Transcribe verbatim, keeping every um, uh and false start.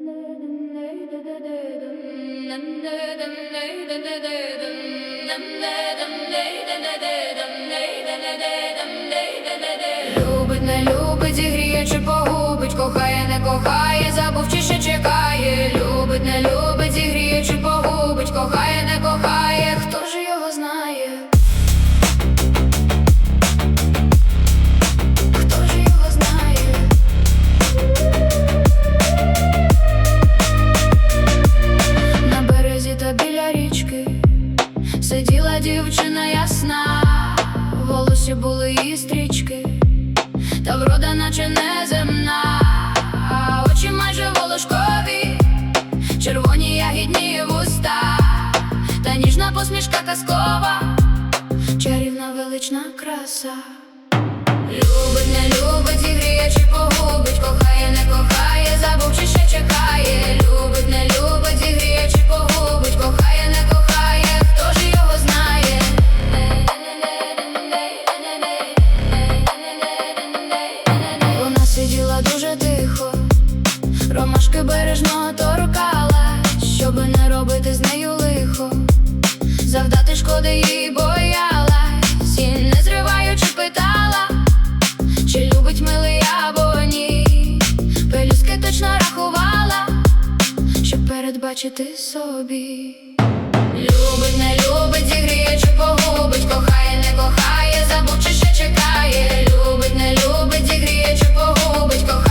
Любить, не любить, зігріє чи погубить, кохає, не кохає, забув чи ще чекає. Любить, не любить, зігріє чи погубить, кохає, не кохає, хто ж його знає? Хто ж його знає? На березі та біля річки сиділа дівчина ясна, в волосі були її стрічки, та врода наче неземна, а очі майже волошкові, червоні ягідні вуста, та ніжна посмішка казкова, чарівна велична краса. Любить, не любить, зігріє чи погубить, кохає, не кохає, забув чи ще чекає. Любить, не любить, зігріє чи погубить, кохає, не кохає, хто ж його знає? Вона сиділа дуже тихо, ромашки бережно торкала, щоби не робити з нею лихо, завдати шкоди їй боялась, і не зриваючи питала, чи любить милий або ні. Пелюстки точно рахувала, щоб передбачити собі. Любить, не любить, зігріє чи погубить, кохає, не кохає, забув чи ще чекає. Любить, не любить, зігріє чи погубить, кохає.